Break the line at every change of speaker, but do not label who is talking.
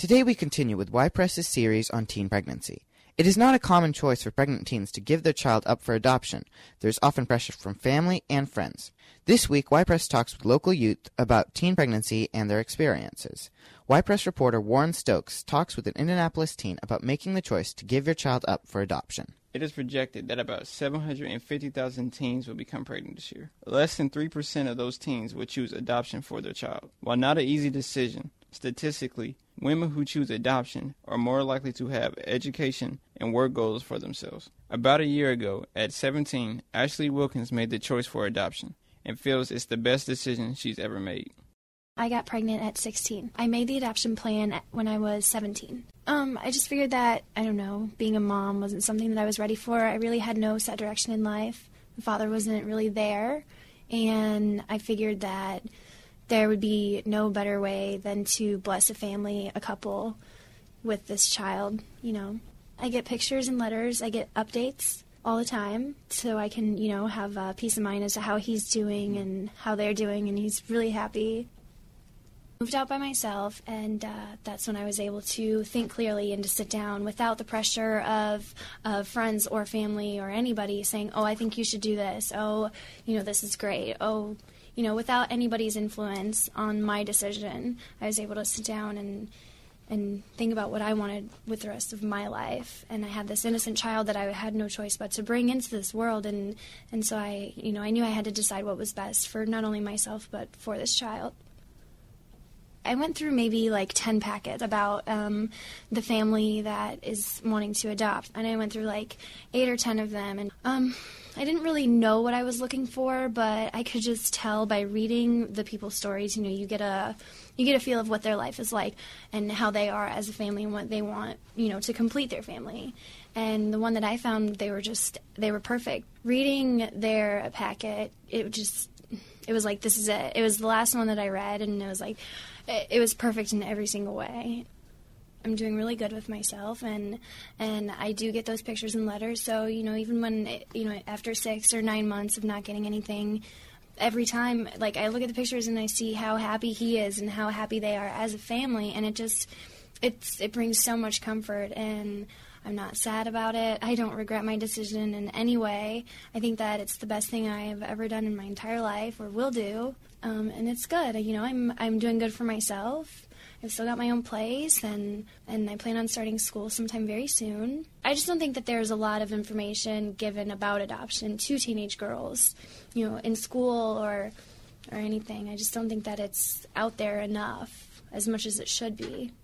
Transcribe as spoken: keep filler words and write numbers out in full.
Today we continue with Y-Press's series on teen pregnancy. It is not a common choice for pregnant teens to give their child up for adoption. There is often pressure from family and friends. This week, Y-Press talks with local youth about teen pregnancy and their experiences. Y-Press reporter Warren Stokes talks with an Indianapolis teen about making the choice to give your child up for adoption.
It is projected that about seven hundred fifty thousand teens will become pregnant this year. Less than three percent of those teens will choose adoption for their child. While not an easy decision, statistically, women who choose adoption are more likely to have education and work goals for themselves. About a year ago, at seventeen, Ashley Wilkins made the choice for adoption and feels it's the best decision she's ever made.
I got pregnant at sixteen. I made the adoption plan when I was seventeen. Um, I just figured that, I don't know, being a mom wasn't something that I was ready for. I really had no set direction in life. My father wasn't really there, and I figured that there would be no better way than to bless a family, a couple, with this child, you know. I get pictures and letters. I get updates all the time, so I can, you know, have uh, peace of mind as to how he's doing and how they're doing, and he's really happy. Moved out by myself, and uh, that's when I was able to think clearly and to sit down without the pressure of, of friends or family or anybody saying, oh, I think you should do this. Oh, you know, this is great. Oh, you know, without anybody's influence on my decision, I was able to sit down and and think about what I wanted with the rest of my life. And I had this innocent child that I had no choice but to bring into this world, and, and so I, you know, I knew I had to decide what was best for not only myself but for this child. I went through maybe like ten packets about um, the family that is wanting to adopt, and I went through like eight or ten of them, and um, I didn't really know what I was looking for, but I could just tell by reading the people's stories. You know, you get a you get a feel of what their life is like and how they are as a family and what they want, you know, to complete their family. And the one that I found, they were just they were perfect. Reading their packet, it just it was like, this is it. It was the last one that I read, and it was like, it was perfect in every single way. I'm doing really good with myself, and and I do get those pictures and letters. So, you know, even when, you know, after six or nine months of not getting anything, every time, like, I look at the pictures and I see how happy he is and how happy they are as a family, and it just, it's it brings so much comfort, and I'm not sad about it. I don't regret my decision in any way. I think that it's the best thing I have ever done in my entire life, or will do, um, and it's good. You know, I'm I'm doing good for myself. I've still got my own place, and, and I plan on starting school sometime very soon. I just don't think that there's a lot of information given about adoption to teenage girls, you know, in school or or anything. I just don't think that it's out there enough, as much as it should be.